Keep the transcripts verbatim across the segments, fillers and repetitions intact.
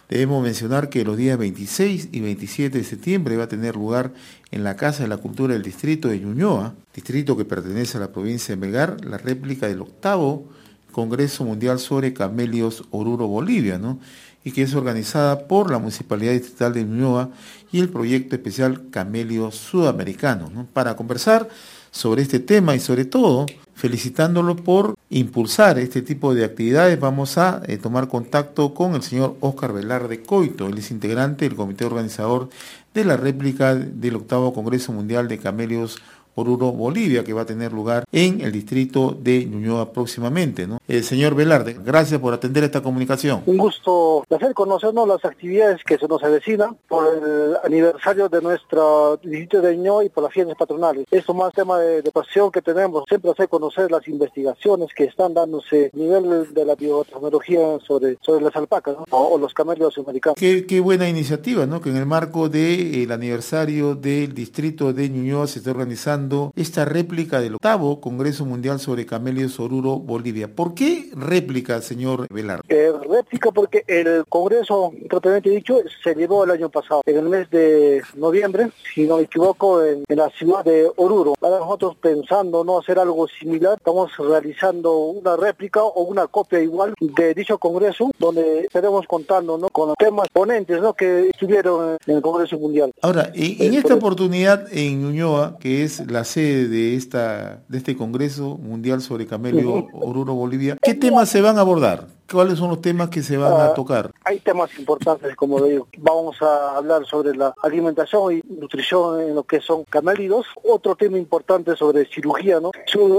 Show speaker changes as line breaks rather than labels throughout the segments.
Debemos mencionar que los días veintiséis y veintisiete de septiembre va a tener lugar en la Casa de la Cultura del distrito de Ñuñoa, distrito que pertenece a la provincia de Melgar, la réplica del octavo Congreso Mundial sobre Camelios Oruro Bolivia, ¿no? Y que es organizada por la Municipalidad Distrital de Ñuñoa y el proyecto especial Camelios Sudamericanos, ¿no? Para conversar sobre este tema y sobre todo felicitándolo por impulsar este tipo de actividades, vamos a eh, tomar contacto con el señor Óscar Velarde Coito. Él es integrante del comité organizador de la réplica del octavo Congreso Mundial de Camelios Oruro Bolivia, que va a tener lugar en el distrito de Ñuñoa próximamente, ¿no? Eh, señor Velarde, gracias por atender esta comunicación.
Un gusto de hacer conocernos las actividades que se nos avecinan por el aniversario de nuestro distrito de Ñuñoa y por las fiestas patronales. Esto más tema de, de pasión que tenemos, siempre hacer conocer las investigaciones que están dándose a nivel de la biotecnología sobre, sobre las alpacas, ¿no? o, o los camelios americanos.
Qué, qué buena iniciativa, ¿no? Que en el marco del aniversario del distrito de Ñuñoa se esté organizando esta réplica del octavo Congreso Mundial sobre Camelios Oruro Bolivia. ¿Por qué réplica, señor Velarde?
Eh, réplica porque el Congreso, propiamente dicho, se llevó el año pasado, en el mes de noviembre, si no me equivoco, en, en la ciudad de Oruro. Ahora nosotros pensando no hacer algo similar, estamos realizando una réplica o una copia igual de dicho Congreso, donde estaremos contando, ¿no?, con los temas ponentes, ¿no?, que estuvieron en el Congreso Mundial.
Ahora, en, en esta oportunidad en Ñuñoa, que es la sede de esta de este Congreso Mundial sobre Camelio Oruro Bolivia, ¿qué temas se van a abordar? ¿Cuáles son los temas que se van uh, a tocar?
Hay temas importantes, como le digo. Vamos a hablar sobre la alimentación y nutrición en lo que son camélidos. Otro tema importante sobre cirugía, ¿no?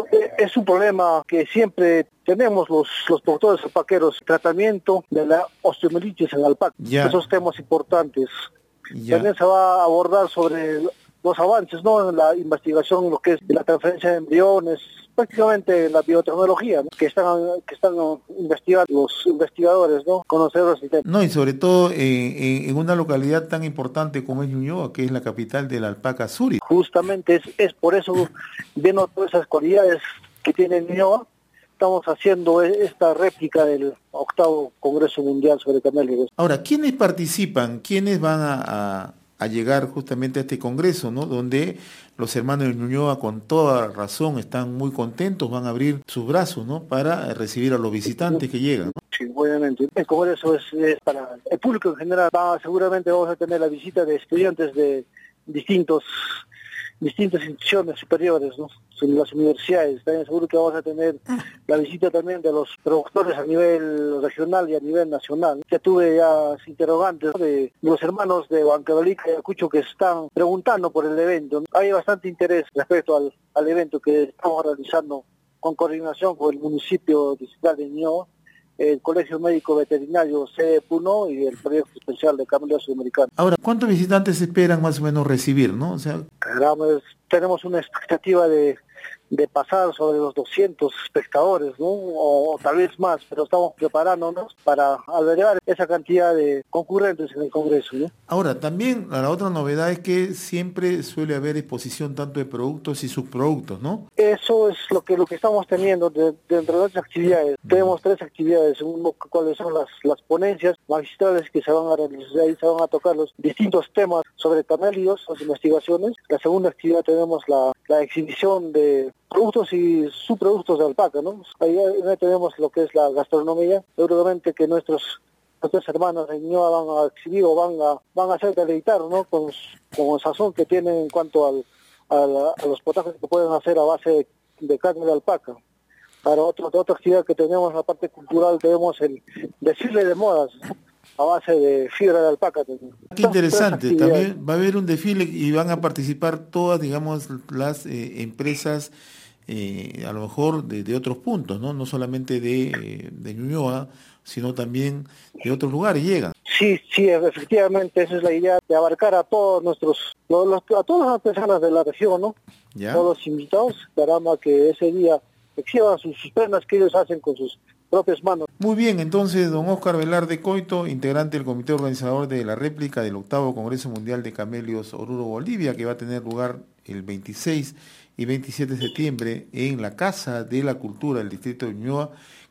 Es un problema que siempre tenemos los, los productores alpaqueros, tratamiento de la osteomielitis en alpaca. Ya. Esos temas importantes. Ya. También se va a abordar sobre los avances, ¿no?, en la investigación, lo que es la transferencia de embriones, prácticamente la biotecnología, ¿no?, que están que están investigando los investigadores, ¿no?, conocedores del tema.
No, y sobre todo eh, en una localidad tan importante como es Ñuñoa, que es la capital de la alpaca suri.
Justamente es, es por eso, viendo todas esas cualidades que tiene Ñuñoa, estamos haciendo esta réplica del octavo Congreso Mundial sobre Camelios.
Ahora, ¿quiénes participan? ¿Quiénes van a, a, a llegar justamente a este congreso, ¿no?, donde los hermanos de Ñuñoa con toda razón están muy contentos, van a abrir sus brazos, ¿no?, para recibir a los visitantes que llegan, ¿no?
Sí, obviamente. El congreso es, es para el público en general. Va, seguramente vamos a tener la visita de estudiantes de distintos distintas instituciones superiores, ¿no?, las universidades. También seguro que vamos a tener la visita también de los productores a nivel regional y a nivel nacional. Ya tuve ya interrogantes, ¿no?, de los hermanos de Huancavelica y Ayacucho que están preguntando por el evento. Hay bastante interés respecto al, al evento que estamos realizando con coordinación con el municipio distrital de Ñuñoa, el Colegio Médico Veterinario C E Puno y el Proyecto Especial de Camelios Sudamericanos.
Ahora, ¿cuántos visitantes esperan más o menos recibir, no? O sea,
Caramba, tenemos una expectativa de, de pasar sobre los doscientos espectadores, ¿no?, o, o tal vez más, pero estamos preparándonos para albergar esa cantidad de concurrentes en el Congreso, ¿no?
Ahora, también la otra novedad es que siempre suele haber exposición tanto de productos y subproductos, ¿no?
Eso es lo que lo que estamos teniendo de, dentro de nuestras actividades. Tenemos tres actividades, uno, cuáles son las, las ponencias magistrales que se van a realizar, ahí se van a tocar los distintos temas sobre camélidos, las investigaciones. La segunda actividad tenemos la, la exhibición de productos y subproductos de alpaca, ¿no? Ahí, ahí tenemos lo que es la gastronomía. Seguramente que nuestros nuestros hermanos de Ñuñoa van a exhibir o van a van a hacer deleitar, ¿no?, con, con el sazón que tienen en cuanto al, al a los potajes que pueden hacer a base de, de carne de alpaca. Para otro, otra actividad que tenemos en la parte cultural, tenemos el desfile de modas a base de fibra de alpaca.
Qué interesante, también va a haber un desfile y van a participar todas, digamos, las eh, empresas, eh, a lo mejor de, de otros puntos, ¿no? No solamente de, eh, de Ñuñoa, sino también de otros lugares llegan.
Sí, sí, efectivamente, esa es la idea, de abarcar a todos nuestros, los, los, a todas las personas de la región, ¿no? ¿Ya? Todos los invitados, caramba, que ese día exhiban sus, sus prendas que ellos hacen con sus propias manos.
Muy bien, entonces, don Óscar Velarde Coito, integrante del comité organizador de la réplica del octavo Congreso Mundial de Camelios Oruro Bolivia, que va a tener lugar el veintiséis y veintisiete de septiembre en la Casa de la Cultura del distrito de Ñuñoa,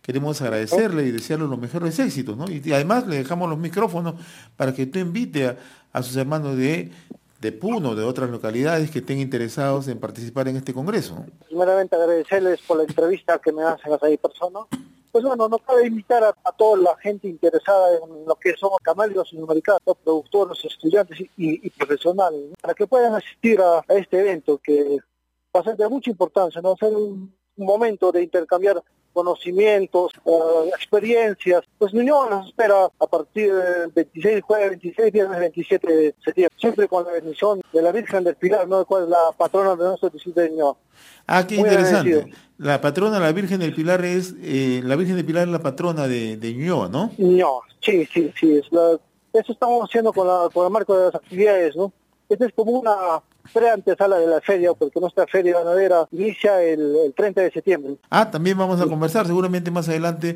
queremos agradecerle y desearle los mejores éxitos, ¿no? Y además le dejamos los micrófonos para que usted invite a, a sus hermanos de, de Puno, de otras localidades que estén interesados en participar en este congreso.
Primeramente agradecerles por la entrevista que me hacen a mi persona. Pues bueno, no cabe invitar a, a toda la gente interesada en lo que somos camélidos y numericados, productores, estudiantes y, y, y profesionales, ¿no? Para que puedan asistir a, a este evento que va a ser de mucha importancia, ¿no? Va a ser un, un momento de intercambiar conocimientos, uh, experiencias. Pues Ñuñoa nos espera a partir del veintiséis, jueves veintiséis, viernes veintisiete de septiembre, siempre con la bendición de la Virgen del Pilar, ¿no? Cual es la patrona de nuestro distrito de Ñuñoa.
Ah, qué Muy interesante. Agradecido. La patrona, la Virgen del Pilar es, eh, la Virgen del Pilar es la patrona de, de Ñuñoa, ¿no?
Ñuñoa, sí, sí, sí. Es la, eso estamos haciendo con, la, con el marco de las actividades, ¿no? Esta es como una pre-antesala de la feria, porque nuestra feria ganadera inicia el, el treinta de septiembre.
Ah, también vamos a conversar seguramente más adelante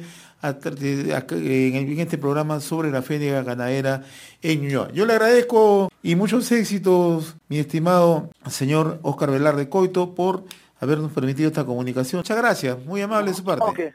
en este programa sobre la feria ganadera en Ñuñoa. Yo le agradezco y muchos éxitos, mi estimado señor Óscar Velarde Coito, por habernos permitido esta comunicación. Muchas gracias, muy amable de su parte.
Okay.